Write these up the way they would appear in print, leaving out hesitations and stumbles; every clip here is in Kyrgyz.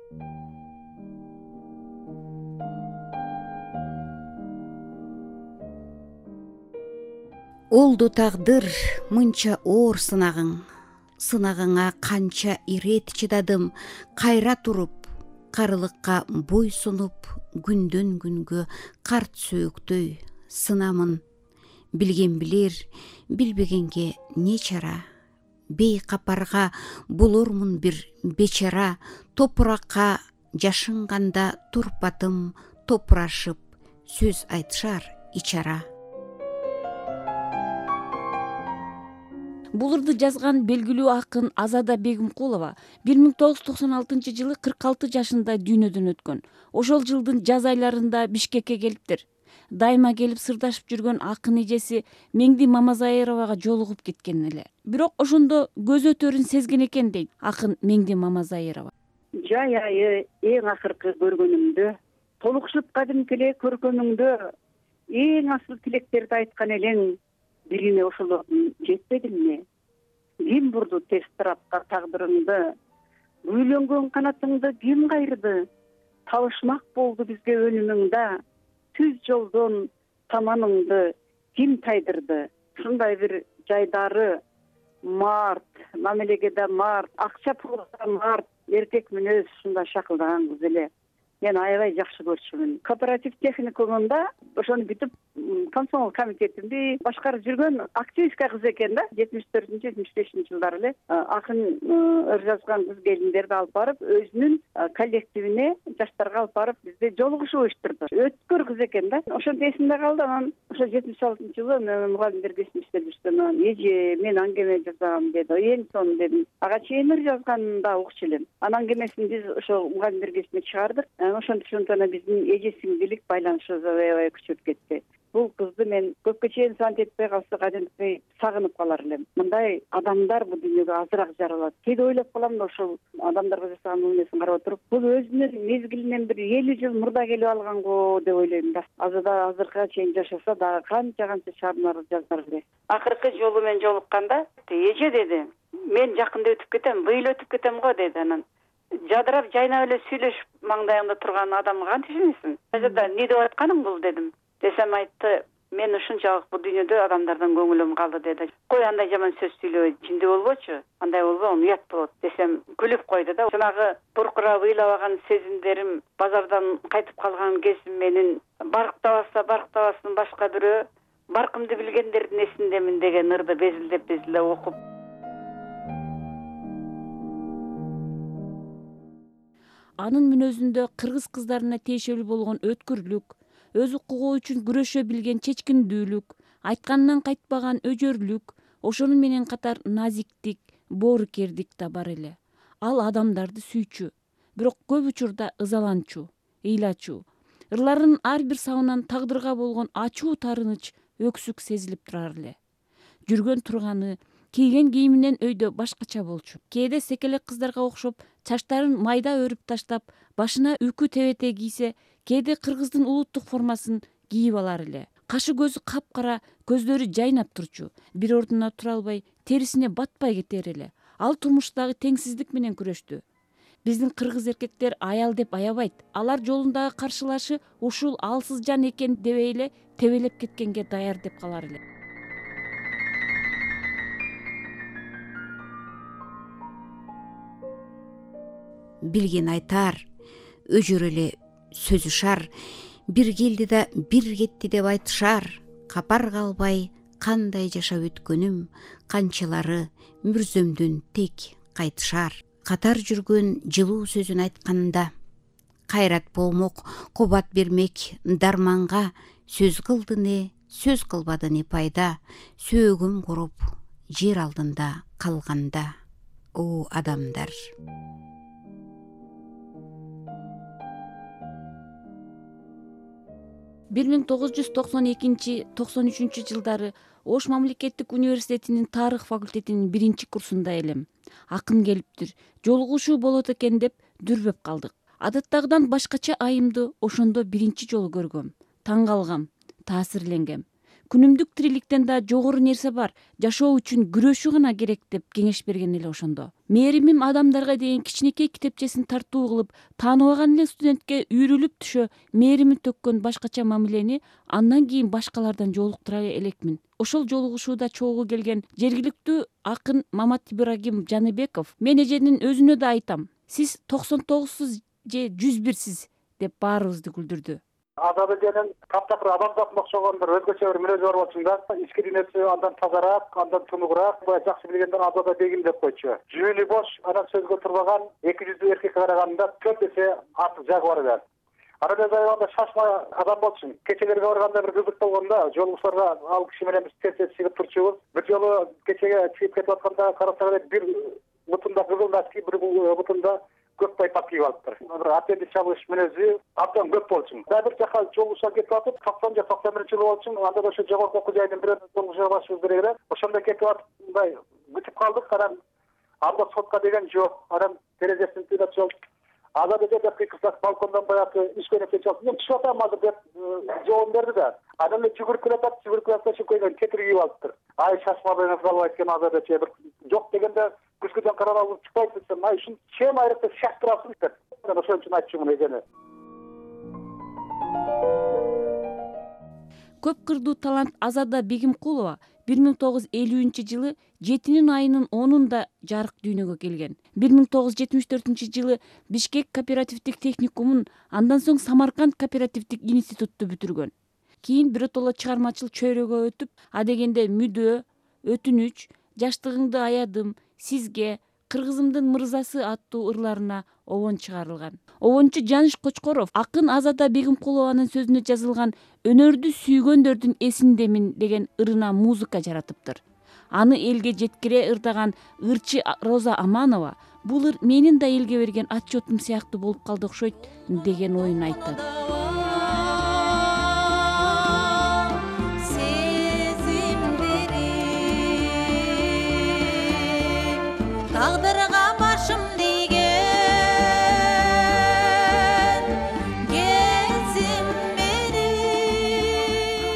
Олду тагдыр мынча оор сынагыңа канча ирет чыдадым, кайра туруп, карылыкка бой сунуп, күндөн күнгө карт сөөктөй сынамын. Билген билер, билбегенге не чара? Бей капарга болормун бир бечара, топуракка жашынганда турпатым топурашып, сөз айтышар ичара. Бул ырды жазган белгилүү акын Азада Бегимкулова 1996 жылы 46 жашында дүйнөдөн өткөн. Ошол жылдын жаз айларында Бишкекке келиптир. Дайыма келип сырдашып жүргөн акын эжеси Меңди Мамазайыровага жолугуп кеткен эле. Бирок ошондо көз өтөрүн сезген экен дейт акын Меңди Мамазайырова. Жай айы эң акыркы көргөнүмдө, толукшуп кадимки эле көркөмүңдө эң асыл тилектерди айткан элең, бирине ошолордун жетпедимби? Ким бурду терс тарапка тагдырыңды? Үйлөнгөн канатыңды ким кайрды? Табышмак болду бизге өнүмүңда, түз жолдон таманыңды ким тайдырды? Ушундай бир жайдары март, мамилегеде март, акча пулда март, эркек мүнөз ушундай шакылдаган кыз эле. Мен аябай жакшы көрчүмүн. Кооператив техникумунда ошону бүтүп комсомол комитетинде башкарып жүргөн активистка кыз экен да. 74-75 жылдары эле акын ыр жазган кыз келиндерди алып барып, өзүнүн коллективине жаштарга алып барып бизде жолугушуу уюштурду. Өткөр кыз экен да. Ошонто эсимде калды. Анан ошо 76-жылы мен мугалимдер кесип иштеп жүрсөм, эже мен аңгеме жазам деди. Эң сонун дедим. Ага чейин ыр жазганын да укчу элем. Анан аңгемесин биз ошо мугалимдер кесине чыгардык. Ошондо биздин эже сиңдилик байланышыбыз аябай күчөп кетти. Бул кызды мен көпкө чейин звонок этпей калса кадимкидей сагынып калар элем. Мындай адамдар бул дүйнөгө азыраак жаралат. Кээде ойлоп калам да ошол адамдарга жасаган мамилесин карап отуруп, бул өзүнүн мезгилинен бир 50 жыл мурда келип алган го деп ойлойм да. Азада азыркыга чейин жашаса дагы канча шаарнар жазар эле. Акыркы жолу мен жолукканда эже деди, мен жакында өтүп кетем, быйыл өтүп кетем го деди. Анан жадырап жайнап эле сүйлөшүп маңдайыңда турган адамга кантип ишенесиң? Азада эмне деп атканың бул дедим. Десем айтты, мен ушунчалык бул дүйнөдө адамдардан көңүлүм калды деди. Кой андай жаман сөз сүйлөбөй, жинди болбочу. Андай болбогон уят болот десем күлүп койду да. Жанагы буркурап ыйлабаган сезимдерим, базардан кайтып калган кезим менин барктабасын башка бирөө, баркымды билгендердин эсиндемин деген ырды безилдеп окуп. Анын мүнөзүндө кыргыз кыздарына тиешелүү болгон өткүрлүк, өз укугу үчүн күрөшө билген чечкиндүүлүк, айтканынан кайтпаган өжөрлүк, ошону менен катар назиктик, боорукердик да бар эле. Ал адамдарды сүйчү, бирок көп учурда ызаланчу, ыйлачу. Ырларынын ар бир сабынан тагдырга болгон ачуу тарыныч, өксүк сезилип турар эле. Жүргөн турганы, кийген кийиминен өйдө башкача болчу. Кээде секелек кыздарга окшоп, чачтарын майда өрүп таштап, башына үкү тебете кийсе, кээде кыргыздын улуттук формасын кийип алар эле. Кашы көзү капкара, көздөрү жайнап турчу. Бир ордуна тура албай, терисине батпай кетер эле. Ал турмуштагы теңсиздик менен күрөштү. Биздин кыргыз эркектер аял деп аябайт. Алар жолундагы каршылашы ушул алсыз жан экен дебей эле тебелеп кеткенге даяр деп калар эле. Билген айтар, өжөр эле сөз ушар, бир келди да бир кетти деп айтышар. Капар калбай кандай жашап өткөнүм, канчалары мүрзөмдөн тек кайтышар. Катар жүргөн жылуу сөзүн айтканда, кайрат болмок, кубат бермек дарманга, сөз кылды не, сөз кылбады не пайда, сөөгүм куруп жер алдында калганда. О адамдар! 1992-93 жылдары Ош мамлекеттик университетинин тарых факультетинин 1-курсунда элем. Акын келиптир, жолугушуу болот экен деп дүрбөп калдык. Адаттагыдан башкача айымды ошондо 1 жолу көргөм. Таң калгам, таасирленгем. күнүмдүк тириликтен да жогору нерсе бар, жашоо үчүн күрөшүү гана керек деп кеңеш берген эле ошондо. Мээримим адамдарга деген кичинекей китепчесин тартуу кылып, тааныбаган эле студентке үйрүлүп түшө, мээрими төккөн башкача мамилени андан кийин башкалардан жолуктура элекмин. Ошол жолугушууда чогуу келген жергиликтүү акын Мамат Ибрагим Жаныбеков мен эженин өзүнө да айтам: сиз 99суз же 101сиз деп баарыбызды күлдүрдү. Азат эженин таптакыр адамзатына окшогон бир өзгөчө бир мүнөзү бар болчу да. Ички дүйнөсү андан тазараак, андан тунугураак, жакшы билгенден Азат Бегим деп койчу. Жүнү бош, анан сөзгө турбаган, 200 эркекке караганда 4 эсе артык жагы бар экен. Анан өз аябында шашма адам болчу. Кечелерге барганда бир кызык болгондо, жолугушарга ал киши менен биз тез чыгып турчубуз. Бир жолу кечеге чыгып кетип атканда карасак бир бутунда кызыл носки, бир бутунда көк байпак кийип алыптыр. Бир атенди чабыш мүнөзү абдан көп болчу. Бир жака жолугуша кетип атып, 90 же 91 жыл болчу. Анда да ошо жогорку окуу жайдын бир жолугушага башыбыз керек эле. Ошондо кетип атып, мындай күтүп калдык. Анан анда сотка деген жок. Анан терезесин тыйнап чалып, Азат эже деп кыйкырсак балкондон баягы ишкенекке чалып, мен түшүп атам азыр деп жооп берди да. Анан эле жүгүрүп атат, шөкөйдөн кетир кийип алыптыр. Ай шашмабыңыз калбайт экен Азат эже, бир жок дегенде күзгүдөн карап алып чыкпайт десем, ай ушун чем айрыкта шаштырасың деп. Мен ошон үчүн айтчумун эжени. Көп кырдуу талант Азада Бегимкулова 1950-жылы 7 айынын 10-унда жарык дүйнөгө келген. 1974-жылы Бишкек кооперативдик техникумун, андан соң Самарканд кооперативдик институтту бүтүргөн. Кийин биротоло чыгармачыл чөйрөгө өтүп, адегенде Мүдө, Өтүнүч, Жаштыгыңды аядым, Сизге, Кыргызымдын мырзасы аттуу ырларына обон чыгарылган. Обончу Жаныш Кочкоров акын Азада Бегимкулованын сөзүнө жазылган «Өнөрдү сүйгөндөрдүн эсиндемин» деген ырына музыка жаратыптыр. Аны элге жеткире ырдаган ырчы Роза Аманова бул ыр менин да элге берген отчетум сыяктуу болуп калды окшойт деген оюн айтат. Тагдырга башым тийген кезим менен.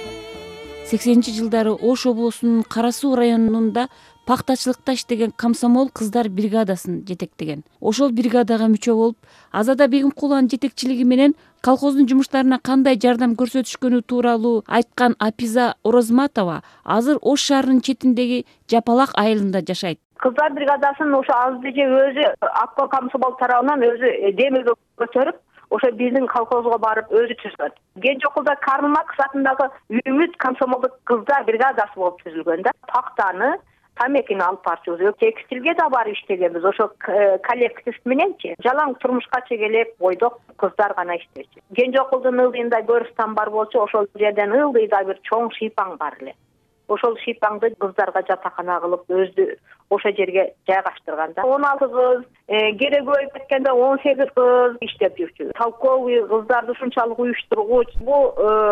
80-жылдары Ош облусунун Кара Суу районунда пактачылыкта иштеген комсомол кыздар бригадасын жетектеген. Ошол бригадага мүчө болуп, Азада Бегимкулованын жетекчилиги менен колхоздун жумуштарына кандай жардам көрсөтүшкөнү тууралуу айткан Апиза Орозматова азыр Ош шаарынын четиндеги Жапалак айылында жашайт. Кыздар бригадасын ошо Азат эже өзү Акко комсомол тарабынан өзү демилге көтөрүп, ошо биздин колхозго барып өзү түзгөн. Кенжеокулда Карл Маркс атындагы Үмүт комсомолдук кыздар бригадасы болуп түзүлгөн да. Тактаны, тамекини алып барчубуз. Текстилге да барып иштегенбиз. Ошо коллектив мененчи. Жалаң турмушка чегелек бойдок кыздар гана иштечү. Кенжеокулдун ылдыйында Көрстан бар болчу, ошол жерден ылдыйда бир чоң шыйпаң бар эле. Ошол шыйпаңды кыздарга жатакана кылып өзү ошо жерге жайгаштырган да. 16 кыз, керек көбөйүп кеткенде 18 кыз иштеп жүрчү. Толковый кыздарды ушунчалык уюштургуч. Бул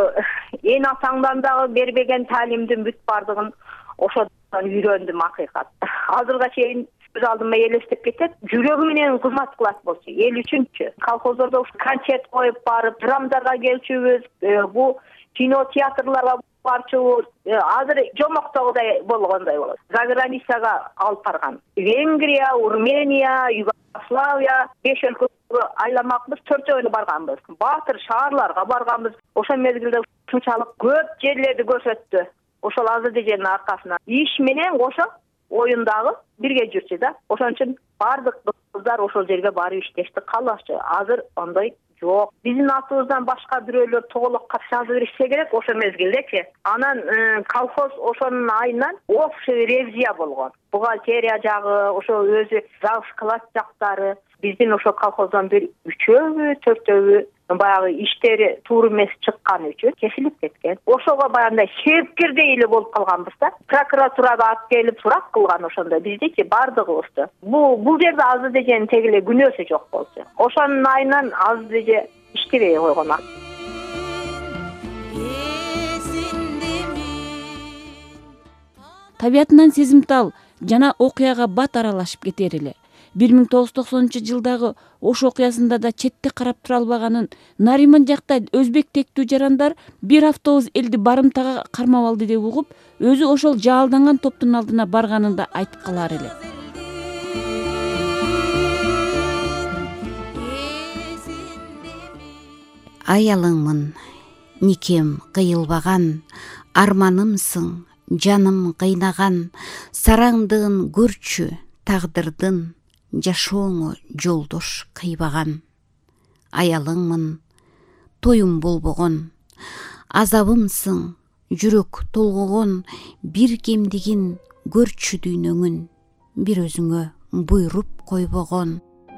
эң атаңдан дагы бербеген таалимдин бүт бардыгын ошодон үйрөндүм акыйкат. Азырга чейин көз алдыма элестеп кетет. Жүрөгү менен кызмат кылат болчу, эл үчүнчү. Колхоздордо концерт коюп барып, драмдарга келчүбүз. Бул кино театрларга барчубуз. Азыр жомоктогудай болгондой болот. За границага алып барган. Венгрия, Урмения, Югославия, 5 өлкөгө айламакпыз, 4 жолу барганбыз. Батыр шаарларга барганбыз. Ошол мезгилде ушунчалык көп жерлерди көрсөттү. Ошол Азат эженин аркасынан. Иш менен ошо оюндагы бирге жүрчү да. Ошон үчүн бардык кыздар ошол жерге барып иштешти, калачу. Азыр ондой жок. Биздин атыбыздан башка бирөөлөр тоголок катышып беришсе керек ошо мезгилдечи. Анан колхоз ошонун айынан общий ревизия болгон. Бухгалтерия жагы, ошо өзү зал склад жактары. Биздин ошо колхоздон бир 3-өө, 4-өө баягы иштери туура эмес чыккан үчүн кесилип кеткен. Ошого баягындай себепкердей эле болуп калганбыз да. Прокуратурага алып келип сурак кылган ошондо биздичи бардыгыбызды. Бул жерде Азат эженин тегиле күнөөсү жок болчу. Ошонун айынан Азат эже иштебей койгон. Табиятынан сезимтал жана окуяга бат аралашып кетер эле. 1990-жылдагы Ош окуясында да четте карап тура албаганын Нариман жакта өзбек тектүү жарандар бир автобус элди барымтага кармап алды деп угуп, өзү ошол жаалданган топтун алдына барганын да айтып калар эле. Аялыңмын, никем кыйылбаган, арманымсың, жаным кыйнаган, сараңдыгын көрчү, тагдырдын, жашооңо жолдош кыйбаган. Аялыңмын, тоюм болбогон, азабымсың, жүрөк толгогон, бир кемдигин көрчү дүйнөңүн, бир өзүңө буйруп койбогон.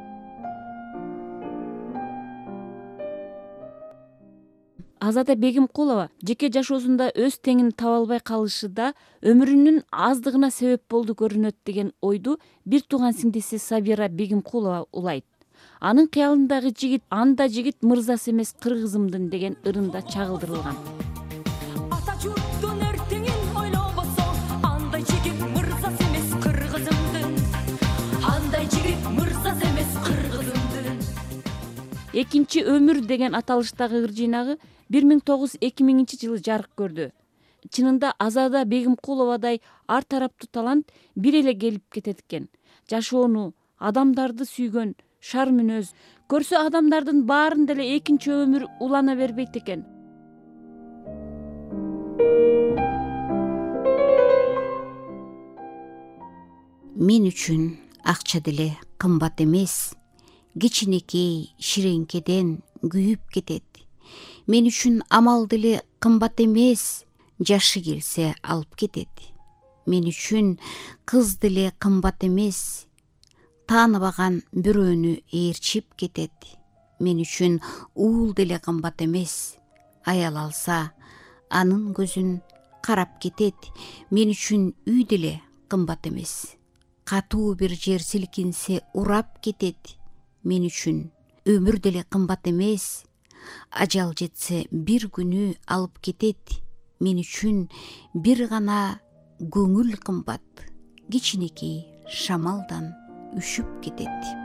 Азада Бегимкулова жеке жашоосунда өз теңин таба албай калышы да өмүрүнүн аздыгына себеп болду көрүнөт деген ойду бир тууган сиңдиси Сабира Бегимкулова улайт. Анын кыялындагы жигит анда жигит мырзасы эмес кыргызымдын деген ырында чагылдырылган. Ата журттун эртеңин ойлобосоң, андай жигит мырзасы эмес кыргызымдын. Андай жигит мырзасы эмес кыргызымдын. Экинчи өмүр деген аталыштагы ыр жыйнагы 1900-2000-жылы жарык көрдү. Чынында Азада Бегимкуловадай ар тараптуу талант бир эле келип кетет экен. Жашоону, адамдарды сүйгөн, шар мүнөз, көрсө адамдардын баарын деле экинчи өмүр улана бербейт экен. Мен үчүн акча деле кымбат эмес, кичинекей ширеңкеден күйүп кетет. Мен үчүн амал деле кымбат эмес, жашы келсе алып кетет. Мен үчүн кыз деле кымбат эмес, тааныбаган бирөөнү ээрчип кетет. Мен үчүн уул деле кымбат эмес, аял алса анын көзүн карап кетет. Мен үчүн үй деле кымбат эмес, катуу бир жер силкинсе урап кетет. Мен үчүн өмүр деле кымбат эмес, ажал жетсе бир күнү алып кетет. Мен үчүн бир гана көңүл кымбат, кичинекей шамалдан үшүп кетет.